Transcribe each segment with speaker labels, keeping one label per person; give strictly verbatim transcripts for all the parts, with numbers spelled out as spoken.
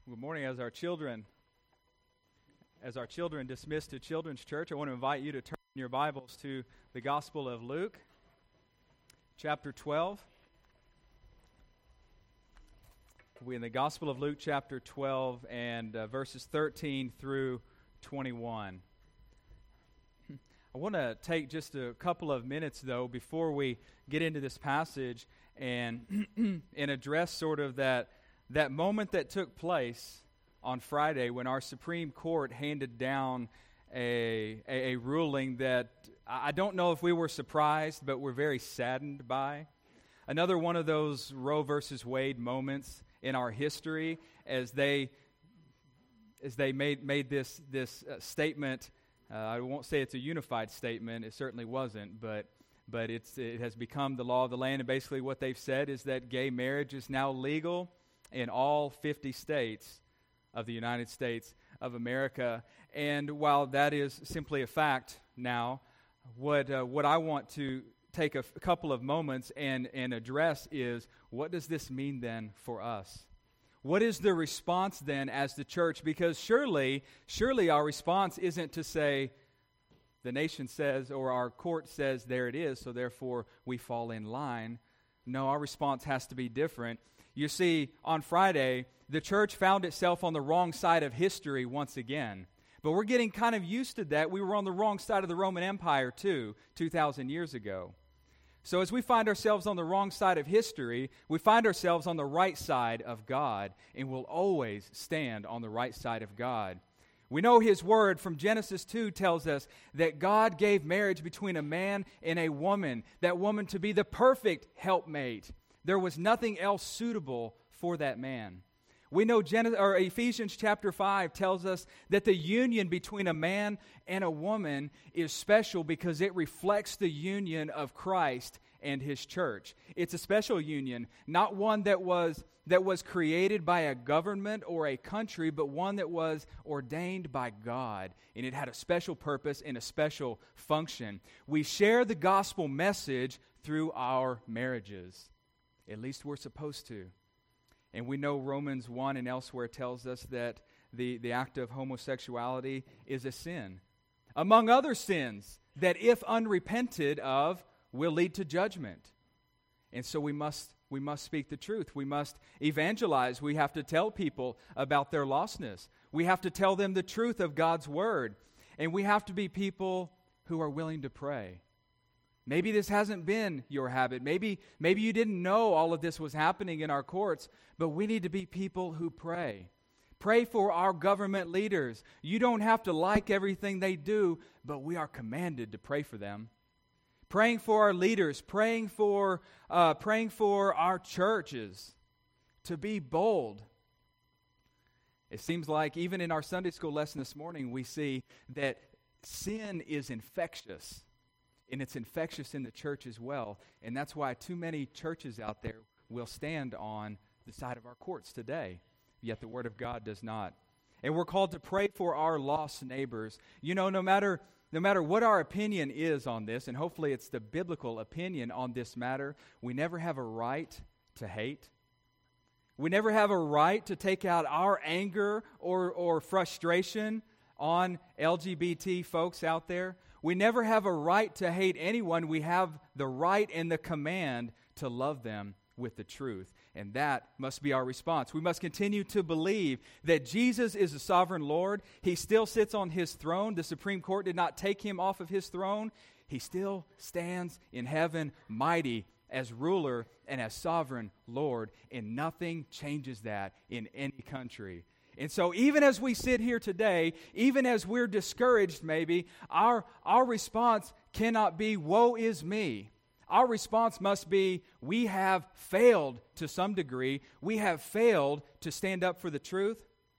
Speaker 1: Good morning. As our children, as our children dismiss to Children's Church, I want to invite you to turn your Bibles to the Gospel of Luke, chapter twelve. We're in the Gospel of Luke, chapter twelve, and uh, verses thirteen through twenty-one. I want to take just a couple of minutes, though, before we get into this passage and and address sort of that that moment that took place on Friday when our Supreme Court handed down a, a, a ruling that I don't know if we were surprised, but we're very saddened by. Another one of those Roe versus Wade moments in our history as they as they made made this this uh, statement. Uh, I won't say it's a unified statement. It certainly wasn't, but but it's it has become the law of the land. And basically, what they've said is that gay marriage is now legal in all fifty states of the United States of America. And while that is simply a fact now, what uh, what I want to take a, f- a couple of moments and, and address is, what does this mean then for us? What is the response then as the church? Because surely, surely our response isn't to say, the nation says, or our court says, there it is, so therefore we fall in line. No, our response has to be different. You see, on Friday, the church found itself on the wrong side of history once again. But we're getting kind of used to that. We were on the wrong side of the Roman Empire, too, two thousand years ago. So as we find ourselves on the wrong side of history, we find ourselves on the right side of God, and we'll always stand on the right side of God. We know His Word from Genesis two tells us that God gave marriage between a man and a woman, that woman to be the perfect helpmate. There was nothing else suitable for that man. We know Gen- or Ephesians chapter five tells us that the union between a man and a woman is special because it reflects the union of Christ and His church. It's a special union, not one that was that was created by a government or a country, but one that was ordained by God, and it had a special purpose and a special function. We share the gospel message through our marriages. At least we're supposed to. And we know Romans one and elsewhere tells us that the, the act of homosexuality is a sin, among other sins that, if unrepented of, will lead to judgment. And so we must we must speak the truth. We must evangelize. We have to tell people about their lostness. We have to tell them the truth of God's Word. And we have to be people who are willing to pray. Maybe this hasn't been your habit. Maybe, maybe you didn't know all of this was happening in our courts, but we need to be people who pray. Pray for our government leaders. You don't have to like everything they do, but we are commanded to pray for them. Praying for our leaders, praying for, uh, praying for our churches to be bold. It seems like even in our Sunday school lesson this morning, we see that sin is infectious. And it's infectious in the church as well. And that's why too many churches out there will stand on the side of our courts today. Yet the Word of God does not. And we're called to pray for our lost neighbors. You know, no matter no matter what our opinion is on this, and hopefully it's the biblical opinion on this matter, we never have a right to hate. We never have a right to take out our anger or, or frustration on L G B T folks out there. We never have a right to hate anyone. We have the right and the command to love them with the truth. And that must be our response. We must continue to believe that Jesus is the sovereign Lord. He still sits on His throne. The Supreme Court did not take Him off of His throne. He still stands in heaven mighty as ruler and as sovereign Lord. And nothing changes that in any country. And so even as we sit here today, even as we're discouraged maybe, our, our response cannot be, woe is me. Our response must be, we have failed to some degree. We have failed to stand up for the truth.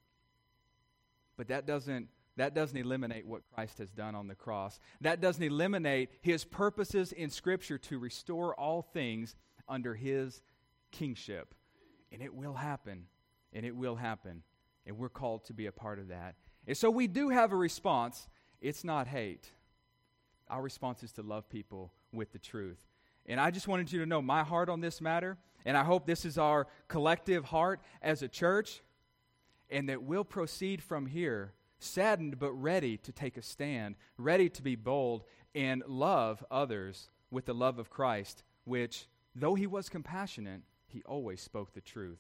Speaker 1: But that doesn't, that doesn't eliminate what Christ has done on the cross. That doesn't eliminate His purposes in Scripture to restore all things under His kingship. And it will happen. And it will happen. And we're called to be a part of that. And so we do have a response. It's not hate. Our response is to love people with the truth. And I just wanted you to know my heart on this matter, and I hope this is our collective heart as a church, and that we'll proceed from here, saddened but ready to take a stand, ready to be bold and love others with the love of Christ, which, though he was compassionate, he always spoke the truth.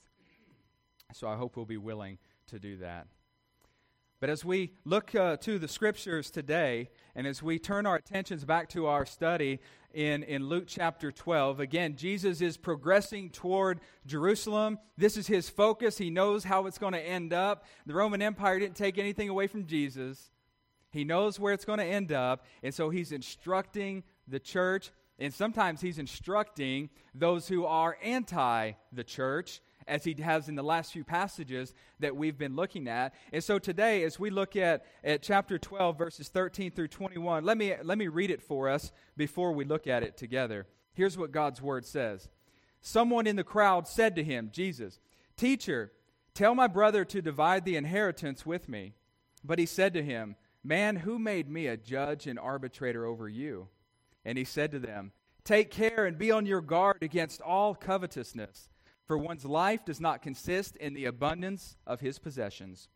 Speaker 1: So I hope we'll be willing to do that. But as we look uh, to the Scriptures today, and as we turn our attentions back to our study in, in Luke chapter twelve, again, Jesus is progressing toward Jerusalem. This is his focus. He knows how it's going to end up. The Roman Empire didn't take anything away from Jesus. He knows where it's going to end up, and so he's instructing the church, and sometimes he's instructing those who are anti the church, as he has in the last few passages that we've been looking at. And so today, as we look at, at chapter twelve, verses thirteen through twenty-one, let me, let me read it for us before we look at it together. Here's what God's word says. Someone in the crowd said to him, Jesus, "Teacher, tell my brother to divide the inheritance with me." But he said to him, "Man, who made me a judge and arbitrator over you?" And he said to them, "Take care and be on your guard against all covetousness. For one's life does not consist in the abundance of his possessions."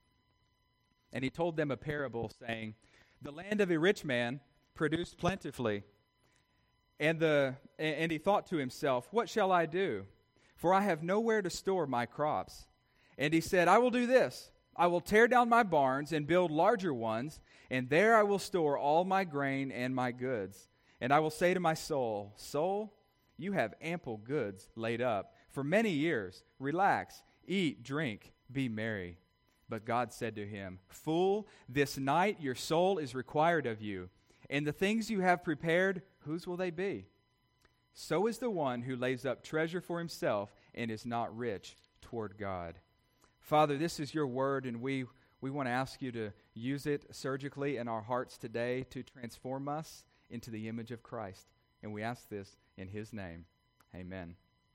Speaker 1: And he told them a parable, saying, "The land of a rich man produced plentifully. And, the, and he thought to himself, 'What shall I do? For I have nowhere to store my crops.' And he said, 'I will do this. I will tear down my barns and build larger ones, and there I will store all my grain and my goods. And I will say to my soul, Soul, you have ample goods laid up for many years. Relax, eat, drink, be merry.' But God said to him, 'Fool, this night your soul is required of you, and the things you have prepared, whose will they be? So is the one who lays up treasure for himself and is not rich toward God.'" Father, this is your word, and we, we want to ask you to use it surgically in our hearts today to transform us into the image of Christ. And we ask this in his name. Amen.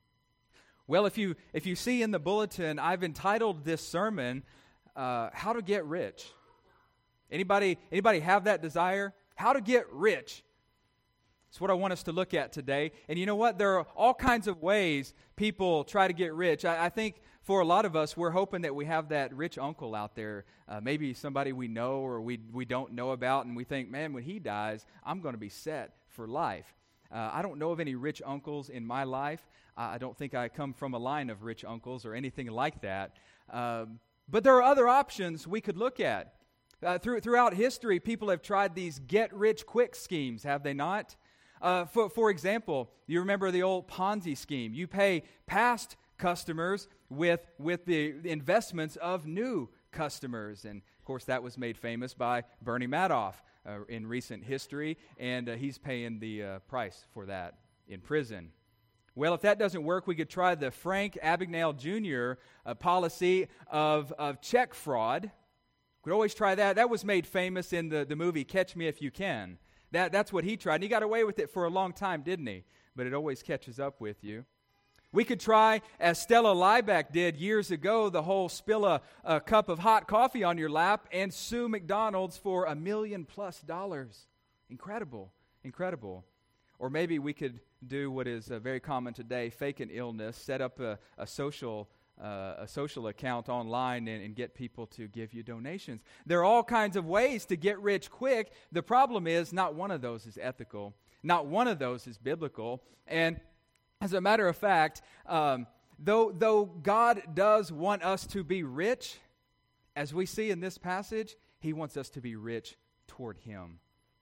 Speaker 1: Well, if you if you see in the bulletin, I've entitled this sermon, uh, How to Get Rich. Anybody, anybody have that desire? How to get rich. It's what I want us to look at today. And you know what? There are all kinds of ways people try to get rich. I, I think for a lot of us, we're hoping that we have that rich uncle out there, uh, maybe somebody we know or we we don't know about, and we think, man, when he dies, I'm going to be set for life. Uh, I don't know of any rich uncles in my life. Uh, I don't think I come from a line of rich uncles or anything like that. Um, but there are other options we could look at. Uh, through, throughout history, people have tried these get-rich-quick schemes, have they not? Uh, for, for example, you remember the old Ponzi scheme. You pay past customers with, with the investments of new customers. And, of course, that was made famous by Bernie Madoff uh, in recent history, and uh, he's paying the uh, price for that in prison. Well, if that doesn't work, we could try the Frank Abagnale Junior Uh, policy of, of check fraud. We could always try that. That was made famous in the, the movie Catch Me If You Can. That, that's what he tried. And he got away with it for a long time, didn't he? But it always catches up with you. We could try, as Stella Liebeck did years ago, the whole spill a, a cup of hot coffee on your lap and sue McDonald's for a million plus dollars. Incredible, incredible. Or maybe we could do what is uh, very common today, fake an illness, set up a, a social uh, a social account online and, and get people to give you donations. There are all kinds of ways to get rich quick. The problem is not one of those is ethical. Not one of those is biblical. And as a matter of fact, um, though, though God does want us to be rich, as we see in this passage, he wants us to be rich toward him.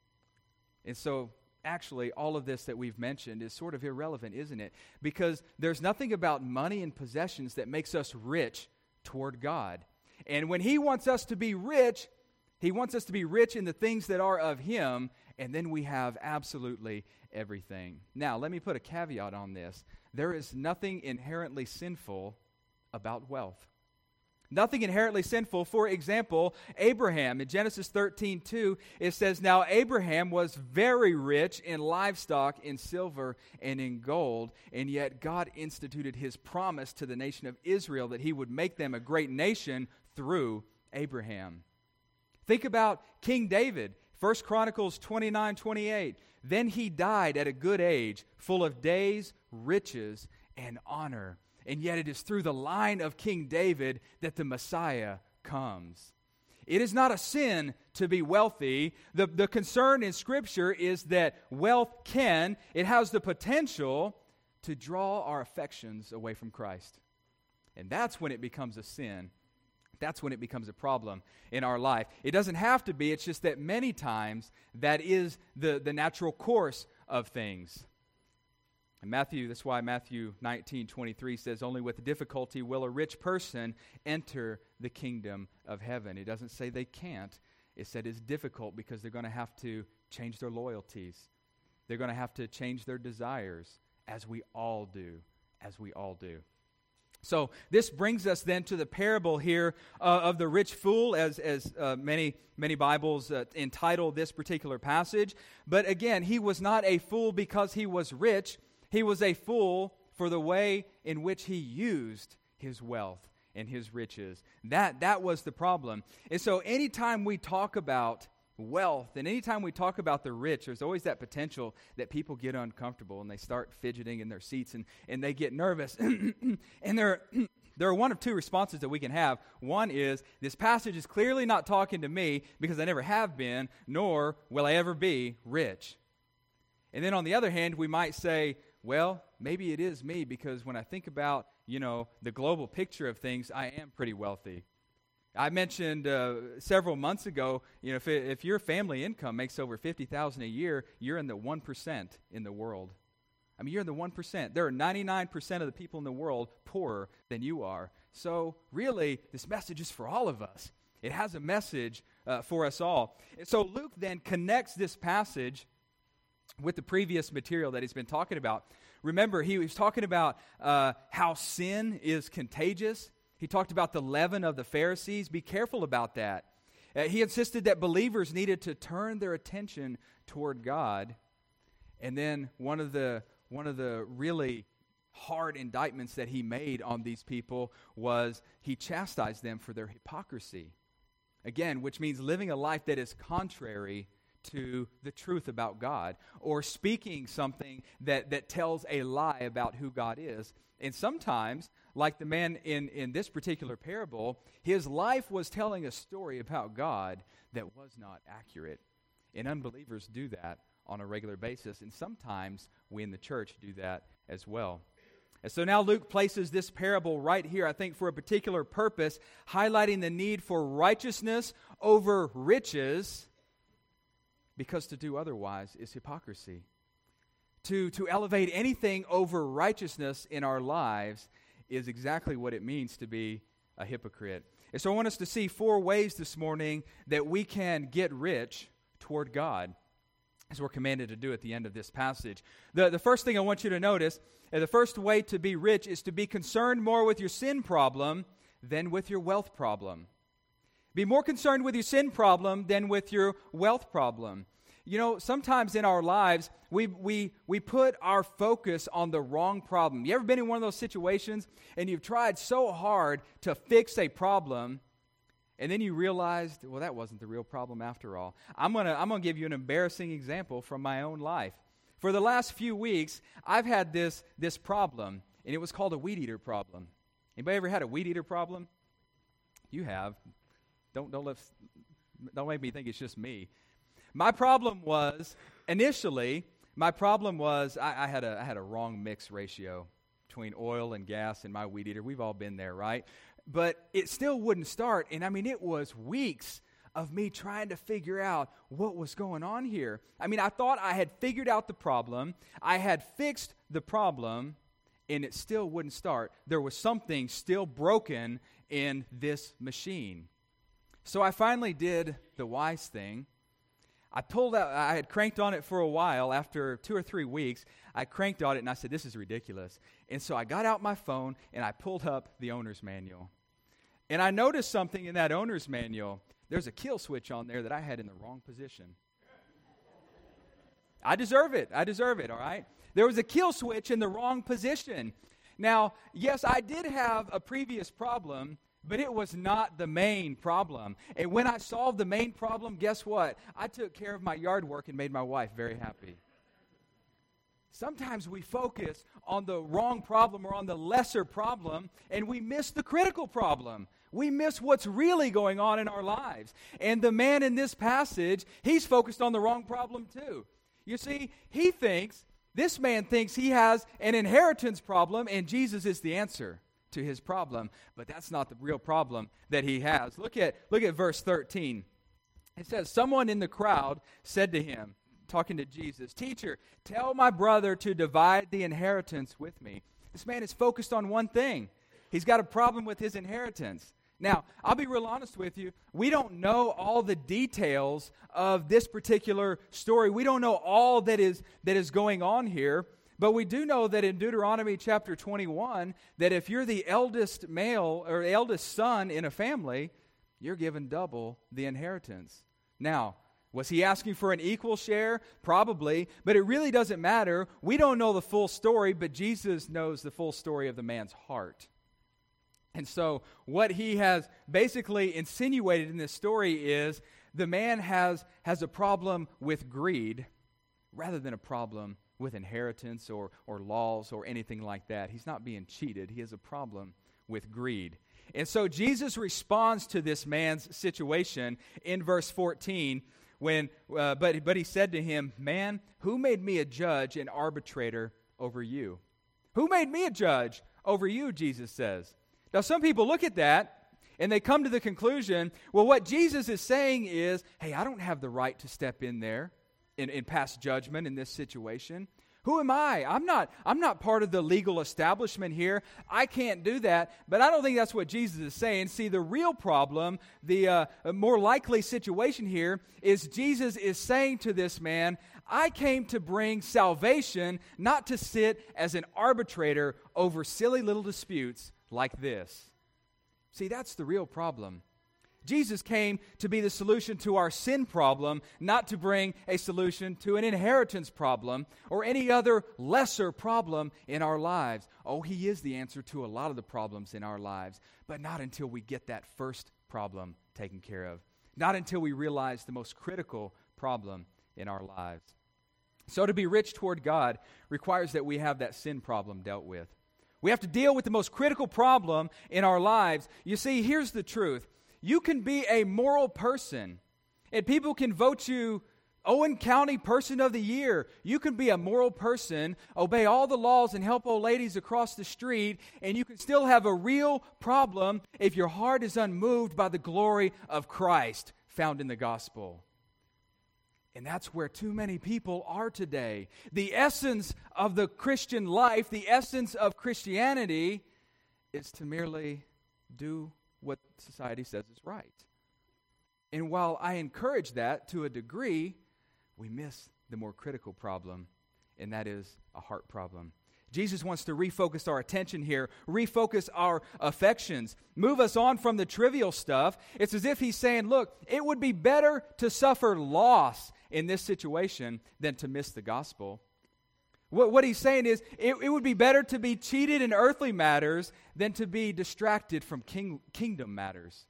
Speaker 1: And so actually, all of this that we've mentioned is sort of irrelevant, isn't it? Because there's nothing about money and possessions that makes us rich toward God. And when he wants us to be rich, he wants us to be rich in the things that are of him, and then we have absolutely everything. Now, let me put a caveat on this. There is nothing inherently sinful about wealth. Nothing inherently sinful. For example, Abraham, in Genesis thirteen two, it says, "Now Abraham was very rich in livestock, in silver, and in gold, and yet God instituted his promise to the nation of Israel that he would make them a great nation through Abraham." Think about King David, First Chronicles twenty-nine twenty-eight. "Then he died at a good age, full of days, riches, and honor. And yet it is through the line of King David that the Messiah comes. It is not a sin to be wealthy. The, the concern in Scripture is that wealth can, it has the potential to draw our affections away from Christ. And that's when it becomes a sin. That's when it becomes a problem in our life. It doesn't have to be. It's just that many times that is the, the natural course of things. And Matthew, that's why Matthew nineteen twenty-three says, only with difficulty will a rich person enter the kingdom of heaven. It doesn't say they can't. It said it's difficult because they're going to have to change their loyalties. They're going to have to change their desires, as we all do, as we all do. So this brings us then to the parable here uh, of the rich fool, as as uh, many many Bibles uh, entitle this particular passage. But again, he was not a fool because he was rich. He was a fool for the way in which he used his wealth and his riches. That that was the problem. And so anytime we talk about wealth and anytime we talk about the rich, there's always that potential that people get uncomfortable and they start fidgeting in their seats and, and they get nervous. And there, there are one of two responses that we can have. One is, this passage is clearly not talking to me because I never have been, nor will I ever be rich. And then on the other hand, we might say, well, maybe it is me because when I think about, you know, the global picture of things, I am pretty wealthy. I mentioned uh, several months ago, you know, if, it, if your family income makes over fifty thousand dollars a year, you're in the one percent in the world. I mean, you're in the one percent. There are ninety-nine percent of the people in the world poorer than you are. So really, this message is for all of us. It has a message uh, for us all. And so Luke then connects this passage with the previous material that he's been talking about. Remember, he was talking about uh, how sin is contagious. He talked about the leaven of the Pharisees. Be careful about that. Uh, he insisted that believers needed to turn their attention toward God. And then one of the one of the really hard indictments that he made on these people was he chastised them for their hypocrisy. Again, which means living a life that is contrary to the truth about God, or speaking something that, that tells a lie about who God is. And sometimes, like the man in, in this particular parable, his life was telling a story about God that was not accurate. And unbelievers do that on a regular basis, and sometimes we in the church do that as well. And so now Luke places this parable right here, I think, for a particular purpose, highlighting the need for righteousness over riches, because to do otherwise is hypocrisy. To, to elevate anything over righteousness in our lives is exactly what it means to be a hypocrite. And so I want us to see four ways this morning that we can get rich toward God, as we're commanded to do at the end of this passage. The, the first thing I want you to notice, uh, the first way to be rich is to be concerned more with your sin problem than with your wealth problem. Be more concerned with your sin problem than with your wealth problem. You know, sometimes in our lives, we we we put our focus on the wrong problem. You ever been in one of those situations and you've tried so hard to fix a problem, and then you realized, well, that wasn't the real problem after all. I'm gonna I'm gonna give you an embarrassing example from my own life. For the last few weeks, I've had this this problem, and it was called a weed eater problem. Anybody ever had a weed eater problem? You have. Don't don't let don't make me think it's just me. My problem was initially my problem was I, I had a I had a wrong mix ratio between oil and gas in my weed eater. We've all been there, right? But it still wouldn't start, and I mean it was weeks of me trying to figure out what was going on here. I mean, I thought I had figured out the problem. I had fixed the problem, and it still wouldn't start. There was something still broken in this machine. So I finally did the wise thing. I pulled out, I had cranked on it for a while. After two or three weeks, I cranked on it and I said, this is ridiculous. And so I got out my phone and I pulled up the owner's manual. And I noticed something in that owner's manual. There's a kill switch on there that I had in the wrong position. I deserve it. I deserve it, all right? There was a kill switch in the wrong position. Now, yes, I did have a previous problem, but it was not the main problem. And when I solved the main problem, guess what? I took care of my yard work and made my wife very happy. Sometimes we focus on the wrong problem or on the lesser problem, and we miss the critical problem. we miss what's really going on in our lives. And the man in this passage, he's focused on the wrong problem too. You see, he thinks, this man thinks he has an inheritance problem, and Jesus is the answer to his problem. But that's not the real problem that he has. Look at, look at verse thirteen. It says, someone in the crowd said to him, talking to Jesus, "Teacher, tell my brother to divide the inheritance with me." This man is focused on one thing. He's got a problem with his inheritance. Now, I'll be real honest with you. We don't know all the details of this particular story. We don't know all that is that is going on here. But we do know that in Deuteronomy chapter twenty-one, that if you're the eldest male or eldest son in a family, you're given double the inheritance. Now, was he asking for an equal share? Probably, but it really doesn't matter. We don't know the full story, but Jesus knows the full story of the man's heart. And so what he has basically insinuated in this story is the man has, has a problem with greed rather than a problem with inheritance or, or laws or anything like that. He's not being cheated. He has a problem with greed. And so Jesus responds to this man's situation in verse fourteen when, uh, but, but he said to him, "Man, who made me a judge and arbitrator over you?" Who made me a judge over you, Jesus says. Now, some people look at that and they come to the conclusion, well, what Jesus is saying is, hey, I don't have the right to step in there and, and pass judgment in this situation. Who am I? I'm not, I'm not part of the legal establishment here. I can't do that. But I don't think that's what Jesus is saying. See, the real problem, the uh, more likely situation here is Jesus is saying to this man, I came to bring salvation, not to sit as an arbitrator over silly little disputes like this. See, that's the real problem. Jesus came to be the solution to our sin problem, not to bring a solution to an inheritance problem or any other lesser problem in our lives. Oh, he is the answer to a lot of the problems in our lives, but not until we get that first problem taken care of. Not until we realize the most critical problem in our lives. So to be rich toward God requires that we have that sin problem dealt with. We have to deal with the most critical problem in our lives. You see, here's the truth. You can be a moral person, and people can vote you Owen County Person of the Year. You can be a moral person, obey all the laws, and help old ladies across the street, and you can still have a real problem if your heart is unmoved by the glory of Christ found in the gospel. And that's where too many people are today. The essence of the Christian life, the essence of Christianity, is to merely do what society says is right. And while I encourage that to a degree, we miss the more critical problem, and that is a heart problem. Jesus wants to refocus our attention here, refocus our affections, move us on from the trivial stuff. It's as if he's saying, look, it would be better to suffer loss in this situation than to miss the gospel. What, what he's saying is, it, it would be better to be cheated in earthly matters than to be distracted from king, kingdom matters.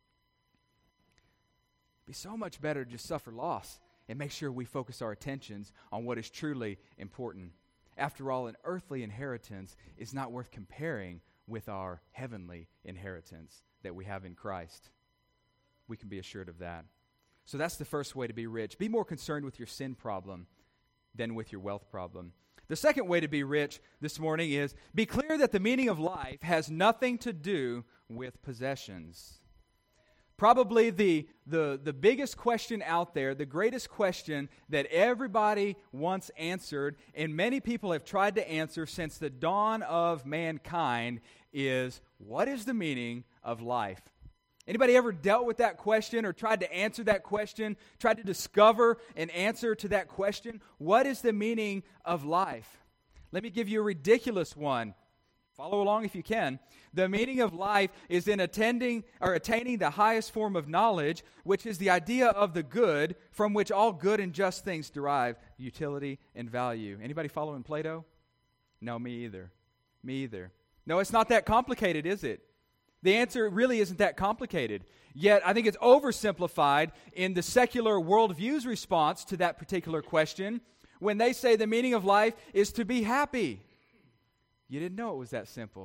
Speaker 1: It'd be so much better to just suffer loss and make sure we focus our attentions on what is truly important. After all, an earthly inheritance is not worth comparing with our heavenly inheritance that we have in Christ. We can be assured of that. So that's the first way to be rich. Be more concerned with your sin problem than with your wealth problem. The second way to be rich this morning is be clear that the meaning of life has nothing to do with possessions. Probably the, the, the biggest question out there, the greatest question that everybody wants answered, and many people have tried to answer since the dawn of mankind, is what is the meaning of life? Anybody ever dealt with that question or tried to answer that question, tried to discover an answer to that question? What is the meaning of life? Let me give you a ridiculous one. Follow along if you can. The meaning of life is in attending or attaining the highest form of knowledge, which is the idea of the good, from which all good and just things derive utility and value. Anybody following Plato? No, me either. Me either. No, it's not that complicated, is it? The answer really isn't that complicated. Yet, I think it's oversimplified in the secular worldview's response to that particular question when they say the meaning of life is to be happy. You didn't know it was that simple.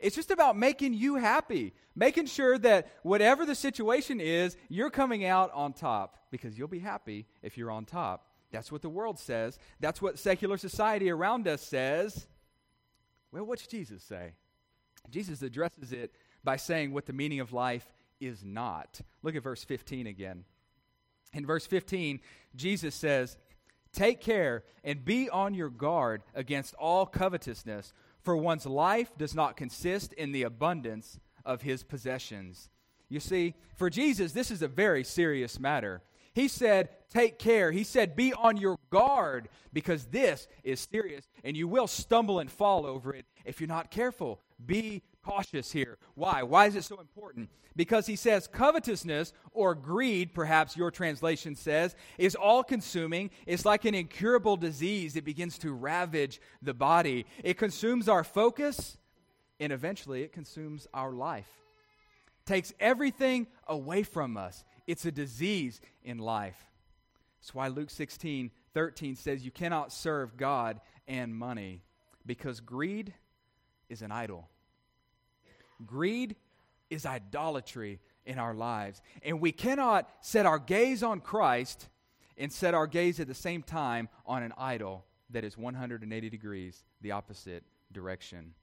Speaker 1: It's just about making you happy, making sure that whatever the situation is, you're coming out on top, because you'll be happy if you're on top. That's what the world says. That's what secular society around us says. Well, what's Jesus say? Jesus addresses it by saying what the meaning of life is not. Look at verse fifteen again. In verse fifteen, Jesus says, "Take care and be on your guard against all covetousness, for one's life does not consist in the abundance of his possessions." You see, for Jesus, this is a very serious matter. He said, take care. He said, be on your guard, because this is serious, and you will stumble and fall over it if you're not careful. Be cautious here. Why? Why is it so important? Because he says covetousness, or greed, perhaps your translation says, is all-consuming. It's like an incurable disease that begins to ravage the body. It consumes our focus, and eventually it consumes our life. Takes everything away from us. It's a disease in life. That's why Luke sixteen thirteen says you cannot serve God and money, because greed is an idol. Greed is idolatry in our lives. And we cannot set our gaze on Christ and set our gaze at the same time on an idol that is one hundred eighty degrees the opposite direction.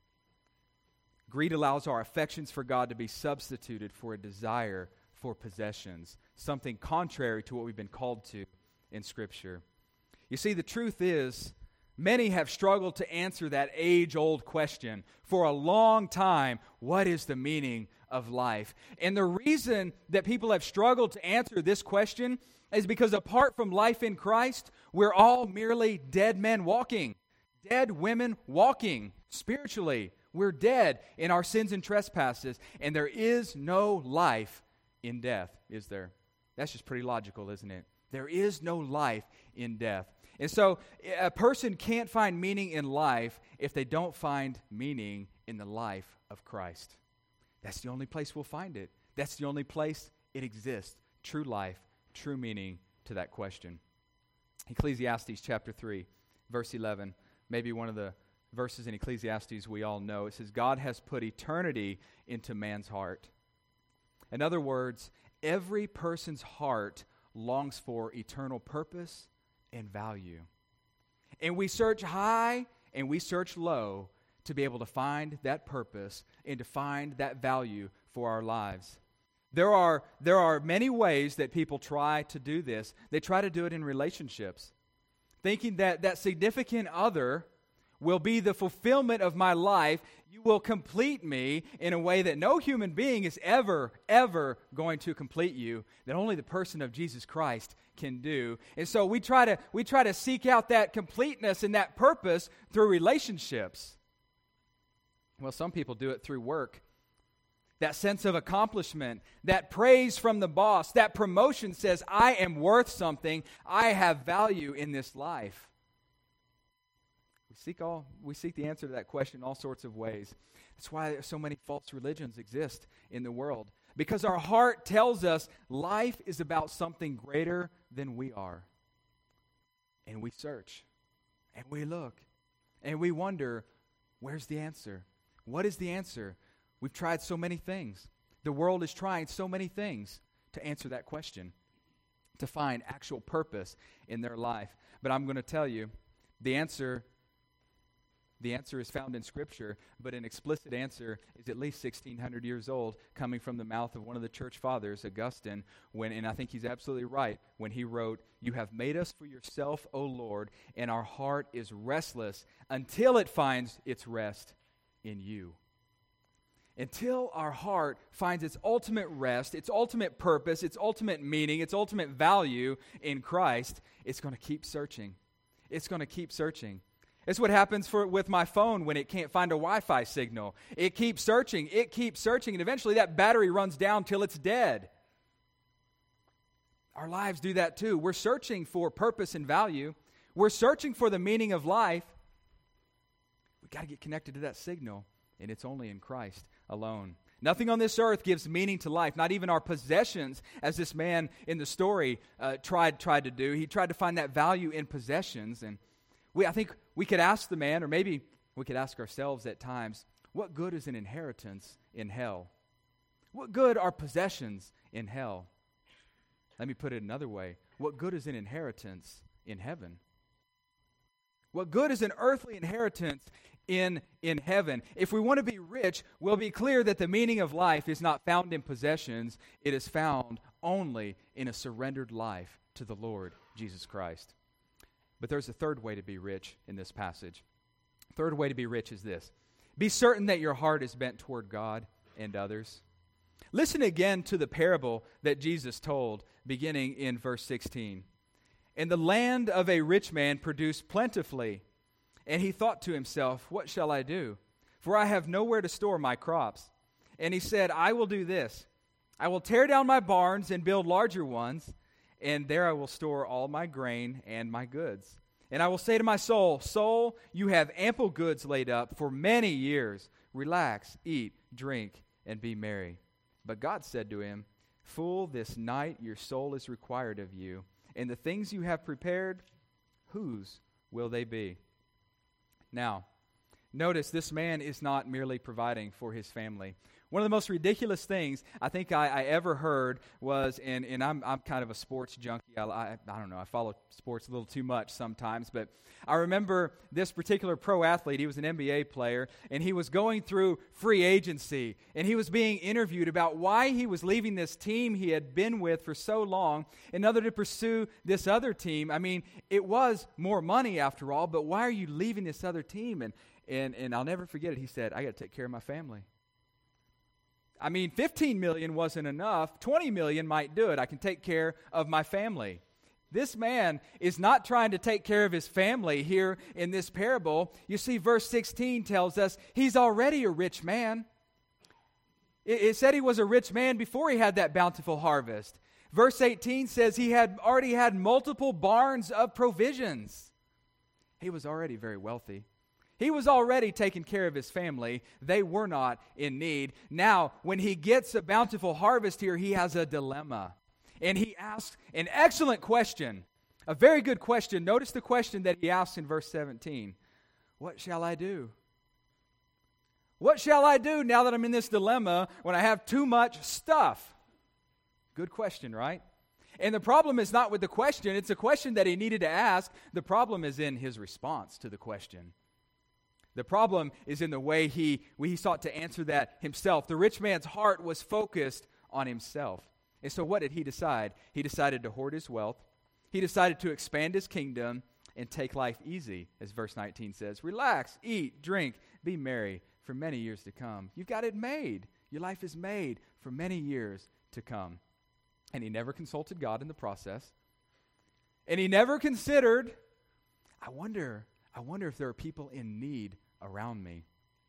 Speaker 1: Greed allows our affections for God to be substituted for a desire for possessions, something contrary to what we've been called to in Scripture. You see, the truth is, many have struggled to answer that age-old question for a long time: what is the meaning of life? And the reason that people have struggled to answer this question is because apart from life in Christ, we're all merely dead men walking, dead women walking spiritually. We're dead in our sins and trespasses, and there is no life in death, is there? That's just pretty logical, isn't it? There is no life in death. And so a person can't find meaning in life if they don't find meaning in the life of Christ. That's the only place we'll find it. That's the only place it exists. True life, true meaning to that question. Ecclesiastes chapter three, verse eleven, maybe one of the verses in Ecclesiastes we all know. It says, God has put eternity into man's heart. In other words, every person's heart longs for eternal purpose and value. And we search high and we search low to be able to find that purpose and to find that value for our lives. There are, there are many ways that people try to do this. They try to do it in relationships, thinking that that significant other will be the fulfillment of my life. You will complete me in a way that no human being is ever, ever going to complete you, that only the person of Jesus Christ can do. And so we try to we try to seek out that completeness and that purpose through relationships. Well, some people do it through work. That sense of accomplishment, that praise from the boss, that promotion says, I am worth something, I have value in this life. We seek all we seek the answer to that question in all sorts of ways. That's why so many false religions exist in the world. Because our heart tells us life is about something greater than we are. And we search, and we look, and we wonder, where's the answer? What is the answer? We've tried so many things. The world is trying so many things to answer that question, to find actual purpose in their life. But I'm going to tell you, the answer The answer is found in Scripture, but an explicit answer is at least sixteen hundred years old, coming from the mouth of one of the church fathers, Augustine, when, and I think he's absolutely right, when he wrote, "You have made us for yourself, O Lord, and our heart is restless until it finds its rest in you." Until our heart finds its ultimate rest, its ultimate purpose, its ultimate meaning, its ultimate value in Christ, it's going to keep searching. It's going to keep searching. It's what happens for with my phone when it can't find a Wi-Fi signal. It keeps searching, it keeps searching, and eventually that battery runs down till it's dead. Our lives do that too. We're searching for purpose and value. We're searching for the meaning of life. We've got to get connected to that signal, and it's only in Christ alone. Nothing on this earth gives meaning to life, not even our possessions, as this man in the story uh, tried, tried to do. He tried to find that value in possessions, and We, I think we could ask the man, or maybe we could ask ourselves at times, What good is an inheritance in hell? What good are possessions in hell? Let me put it another way. What good is an inheritance in heaven? What good is an earthly inheritance in, in heaven? If we want to be rich, we'll be clear that the meaning of life is not found in possessions. It is found only in a surrendered life to the Lord Jesus Christ. But there's a third way to be rich in this passage. Third way to be rich is this. Be certain that your heart is bent toward God and others. Listen again to the parable that Jesus told, beginning in verse sixteen. And the land of a rich man produced plentifully, and he thought to himself, what shall I do? For I have nowhere to store my crops. And he said, I will do this. I will tear down my barns and build larger ones, and there I will store all my grain and my goods. And I will say to my soul, soul, you have ample goods laid up for many years. Relax, eat, drink, and be merry. But God said to him, fool, this night your soul is required of you. And the things you have prepared, whose will they be? Now, notice this man is not merely providing for his family. One of the most ridiculous things I think I, I ever heard was, and, and I'm I'm kind of a sports junkie. I, I, I don't know, I follow sports a little too much sometimes, but I remember this particular pro athlete. He was an N B A player, and he was going through free agency, and he was being interviewed about why he was leaving this team he had been with for so long in order to pursue this other team. I mean, it was more money after all, but why are you leaving this other team? And and and I'll never forget it. He said, I got to take care of my family. I mean, fifteen million wasn't enough. twenty million might do it. I can take care of my family. This man is not trying to take care of his family here in this parable. You see, verse sixteen tells us he's already a rich man. It, it said he was a rich man before he had that bountiful harvest. Verse eighteen says he had already had multiple barns of provisions. He was already very wealthy. He was already taking care of his family. They were not in need. Now, when he gets a bountiful harvest here, he has a dilemma. And he asks an excellent question, a very good question. Notice the question that he asks in verse seventeen. What shall I do? What shall I do now that I'm in this dilemma when I have too much stuff? Good question, right? And the problem is not with the question. It's a question that he needed to ask. The problem is in his response to the question. The problem is in the way he, he sought to answer that himself. The rich man's heart was focused on himself. And so what did he decide? He decided to hoard his wealth. He decided to expand his kingdom and take life easy, as verse nineteen says. Relax, eat, drink, be merry for many years to come. You've got it made. Your life is made for many years to come. And he never consulted God in the process. And he never considered, I wonder, I wonder if there are people in need around me.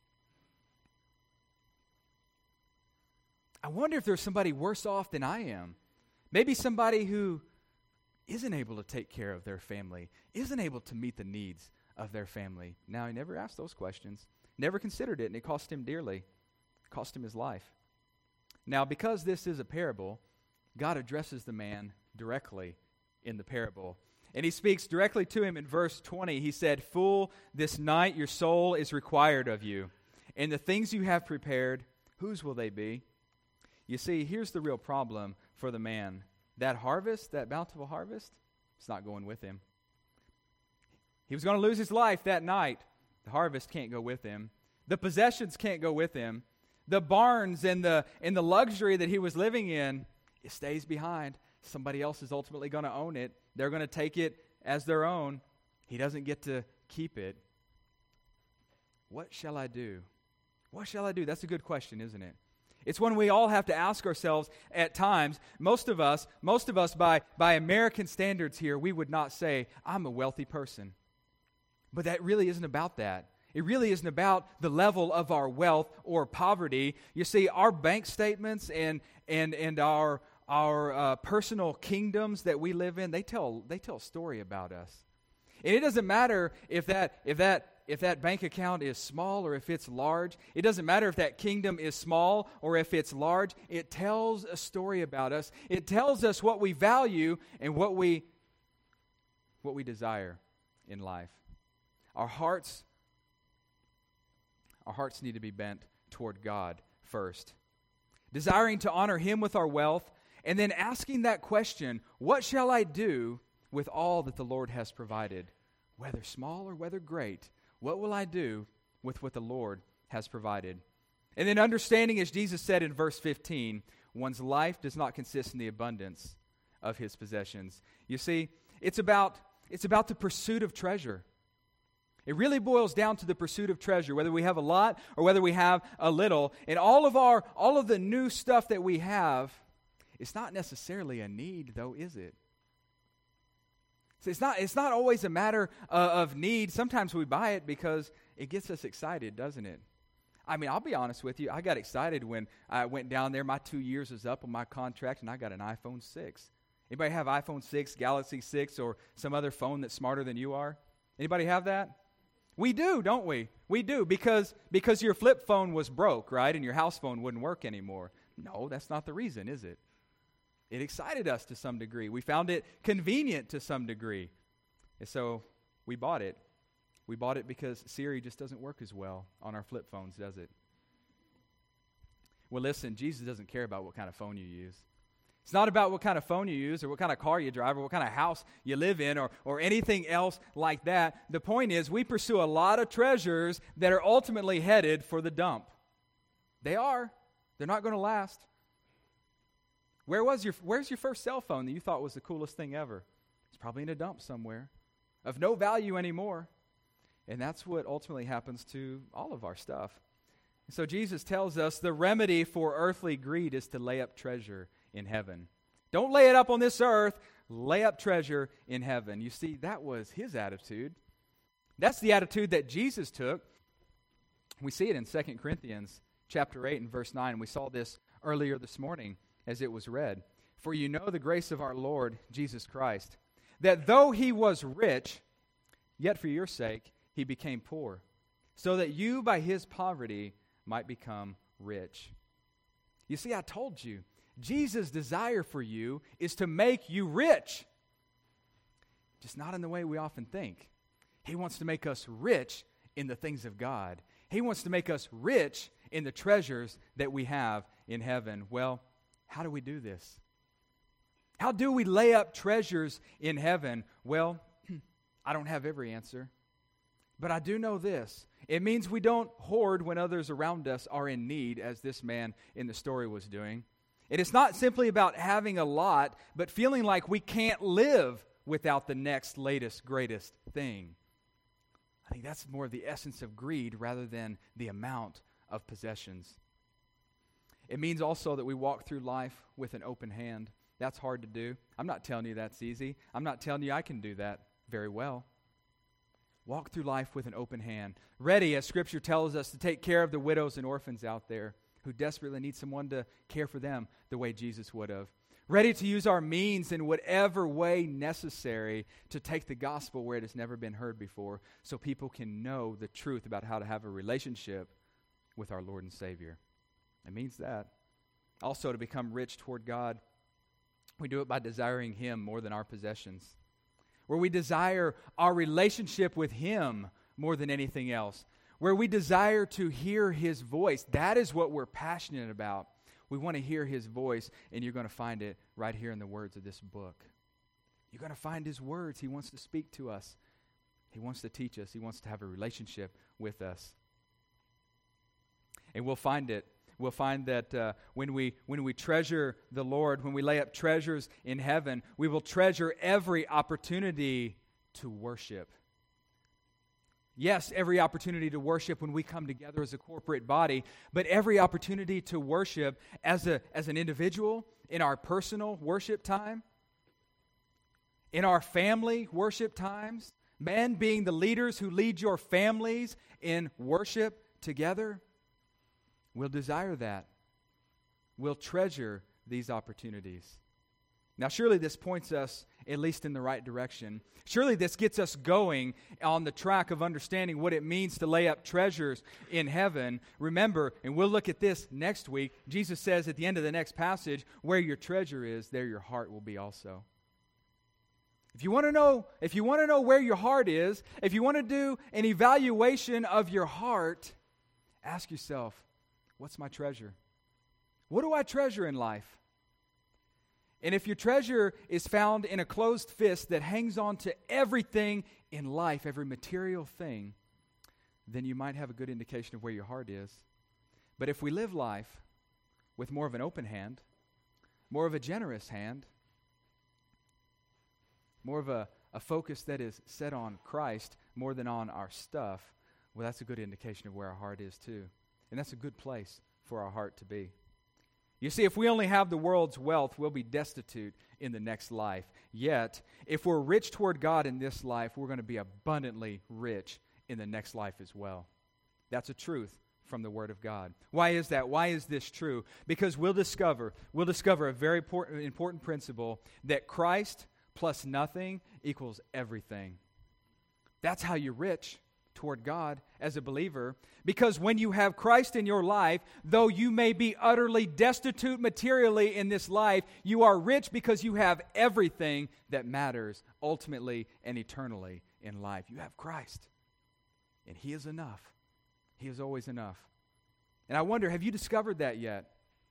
Speaker 1: I wonder if there's somebody worse off than I am. Maybe somebody who isn't able to take care of their family, isn't able to meet the needs of their family. Now, he never asked those questions, never considered it, and it cost him dearly. It cost him his life. Now, because this is a parable, God addresses the man directly in the parable. And he speaks directly to him in verse twenty. He said, fool, this night your soul is required of you. And the things you have prepared, whose will they be? You see, here's the real problem for the man. That harvest, that bountiful harvest, it's not going with him. He was going to lose his life that night. The harvest can't go with him. The possessions can't go with him. The barns and the, and the luxury that he was living in, it stays behind. Somebody else is ultimately going to own it. They're going to take it as their own. He doesn't get to keep it. What shall I do? What shall I do? That's a good question, isn't it? It's one we all have to ask ourselves at times. Most of us, most of us by, by American standards here, we would not say, I'm a wealthy person. But that really isn't about that. It really isn't about the level of our wealth or poverty. You see, our bank statements and and and our Our uh, personal kingdoms that we live in, they tell they tell a story about us. And it doesn't matter if that if that if that bank account is small or if it's large. It doesn't matter if that kingdom is small or if it's large. It tells a story about us. It tells us what we value and what we what we desire in life. Our hearts Our hearts need to be bent toward God first. Desiring to honor Him with our wealth, and then asking that question, what shall I do with all that the Lord has provided? Whether small or whether great, what will I do with what the Lord has provided? And then understanding, as Jesus said in verse fifteen, one's life does not consist in the abundance of his possessions. You see, it's about, it's about the pursuit of treasure. It really boils down to the pursuit of treasure, whether we have a lot or whether we have a little. And all of our, all of the new stuff that we have, it's not necessarily a need, though, is it? So it's not, it's not always a matter of, of need. Sometimes we buy it because it gets us excited, doesn't it? I mean, I'll be honest with you. I got excited when I went down there. My two years was up on my contract, and I got an iPhone six. Anybody have iPhone six, Galaxy six, or some other phone that's smarter than you are? Anybody have that? We do, don't we? We do, because because your flip phone was broke, right, and your house phone wouldn't work anymore. No, that's not the reason, is it? It excited us to some degree. We found it convenient to some degree. And so we bought it. We bought it because Siri just doesn't work as well on our flip phones, does it? Well, listen, Jesus doesn't care about what kind of phone you use. It's not about what kind of phone you use or what kind of car you drive or what kind of house you live in or, or anything else like that. The point is we pursue a lot of treasures that are ultimately headed for the dump. They are. They're not going to last. Where was your, where's your first cell phone that you thought was the coolest thing ever? It's probably in a dump somewhere of no value anymore. And that's what ultimately happens to all of our stuff. So Jesus tells us the remedy for earthly greed is to lay up treasure in heaven. Don't lay it up on this earth. Lay up treasure in heaven. You see, that was his attitude. That's the attitude that Jesus took. We see it in Second Corinthians chapter eight and verse nine. We saw this earlier this morning as it was read. For you know the grace of our Lord Jesus Christ, that though he was rich, yet for your sake he became poor, so that you by his poverty might become rich. You see, I told you, Jesus' desire for you is to make you rich. Just not in the way we often think. He wants to make us rich in the things of God. He wants to make us rich in the treasures that we have in heaven. Well, how do we do this? How do we lay up treasures in heaven? Well, I don't have every answer. But I do know this. It means we don't hoard when others around us are in need, as this man in the story was doing. It is not simply about having a lot, but feeling like we can't live without the next, latest, greatest thing. I think that's more of the essence of greed rather than the amount of possessions. It means also that we walk through life with an open hand. That's hard to do. I'm not telling you that's easy. I'm not telling you I can do that very well. Walk through life with an open hand. Ready, as Scripture tells us, to take care of the widows and orphans out there who desperately need someone to care for them the way Jesus would have. Ready to use our means in whatever way necessary to take the gospel where it has never been heard before so people can know the truth about how to have a relationship with our Lord and Savior. It means that. Also, to become rich toward God, we do it by desiring Him more than our possessions. Where we desire our relationship with Him more than anything else. Where we desire to hear His voice. That is what we're passionate about. We want to hear His voice, and you're going to find it right here in the words of this book. You're going to find His words. He wants to speak to us. He wants to teach us. He wants to have a relationship with us. And we'll find it. We'll find that uh, when we when we treasure the Lord, when we lay up treasures in heaven, we will treasure every opportunity to worship. Yes, every opportunity to worship when we come together as a corporate body, but every opportunity to worship as a as an individual, in our personal worship time, in our family worship times, men being the leaders who lead your families in worship together. We'll desire that. We'll treasure these opportunities. Now, surely this points us at least in the right direction. Surely this gets us going on the track of understanding what it means to lay up treasures in heaven. Remember, and we'll look at this next week, Jesus says at the end of the next passage, where your treasure is, there your heart will be also. If you want to know, if you want to know where your heart is, if you want to do an evaluation of your heart, Ask yourself, what's my treasure? What do I treasure in life? And if your treasure is found in a closed fist that hangs on to everything in life, every material thing, then you might have a good indication of where your heart is. But if we live life with more of an open hand, more of a generous hand, more of a, a focus that is set on Christ more than on our stuff, well, that's a good indication of where our heart is too. And that's a good place for our heart to be. You see, if we only have the world's wealth, we'll be destitute in the next life. Yet, if we're rich toward God in this life, we're going to be abundantly rich in the next life as well. That's a truth from the Word of God. Why is that? Why is this true? Because we'll discover, we'll discover a very important, important principle that Christ plus nothing equals everything. That's how you're rich toward God as a believer, because when you have Christ in your life, though you may be utterly destitute materially in this life, you are rich because you have everything that matters ultimately and eternally in life. You have Christ, and He is enough. He is always enough. And I wonder, have you discovered that yet?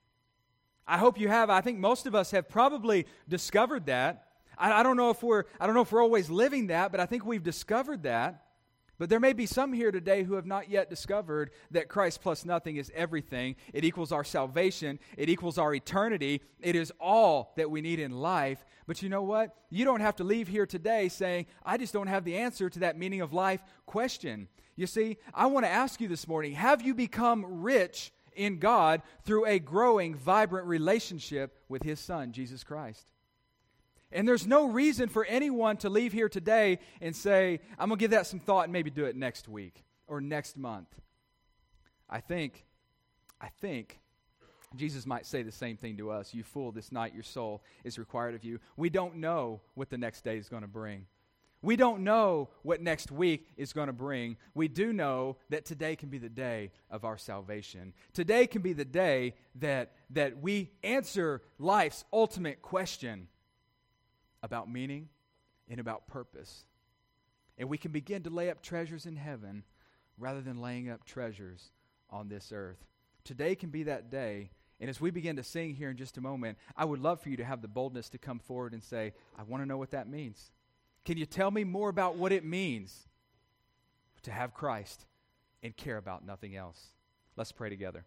Speaker 1: I hope you have. I think most of us have probably discovered that. I, I don't know if we're I don't know if we're always living that, but I think we've discovered that. But there may be some here today who have not yet discovered that Christ plus nothing is everything. It equals our salvation. It equals our eternity. It is all that we need in life. But you know what? You don't have to leave here today saying, I just don't have the answer to that meaning of life question. You see, I want to ask you this morning, have you become rich in God through a growing, vibrant relationship with His Son, Jesus Christ? And there's no reason for anyone to leave here today and say, I'm going to give that some thought and maybe do it next week or next month. I think, I think Jesus might say the same thing to us. You fool, this night your soul is required of you. We don't know what the next day is going to bring. We don't know what next week is going to bring. We do know that today can be the day of our salvation. Today can be the day that, that we answer life's ultimate question about meaning and about purpose. And we can begin to lay up treasures in heaven rather than laying up treasures on this earth. Today can be that day. And as we begin to sing here in just a moment, I would love for you to have the boldness to come forward and say, I want to know what that means. Can you tell me more about what it means to have Christ and care about nothing else? Let's pray together.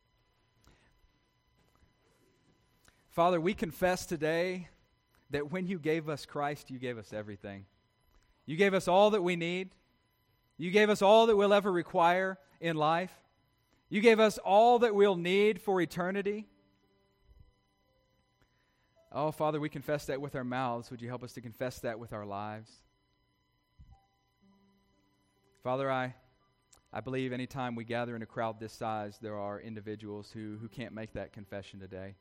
Speaker 1: Father, we confess today that when you gave us Christ, you gave us everything. You gave us all that we need. You gave us all that we'll ever require in life. You gave us all that we'll need for eternity. Oh, Father, we confess that with our mouths. Would you help us to confess that with our lives? Father, I, I believe anytime we gather in a crowd this size, there are individuals who, who can't make that confession today.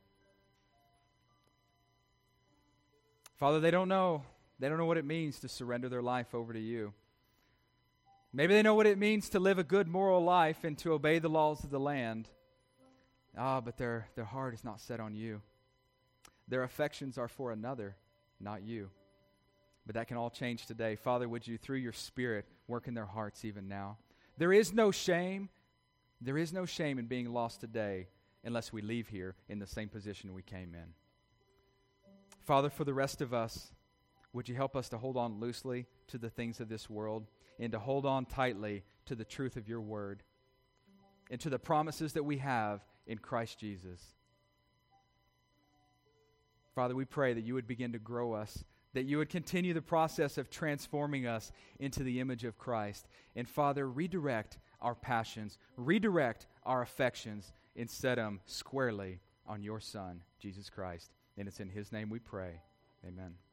Speaker 1: Father, they don't know. They don't know what it means to surrender their life over to you. Maybe they know what it means to live a good moral life and to obey the laws of the land. Ah, but their, their heart is not set on you. Their affections are for another, not you. But that can all change today. Father, would you, through your Spirit, work in their hearts even now? There is no shame. There is no shame in being lost today unless we leave here in the same position we came in. Father, for the rest of us, would you help us to hold on loosely to the things of this world and to hold on tightly to the truth of your word and to the promises that we have in Christ Jesus. Father, we pray that you would begin to grow us, that you would continue the process of transforming us into the image of Christ. And Father, redirect our passions, redirect our affections, and set them squarely on your Son, Jesus Christ. And it's in His name we pray. Amen.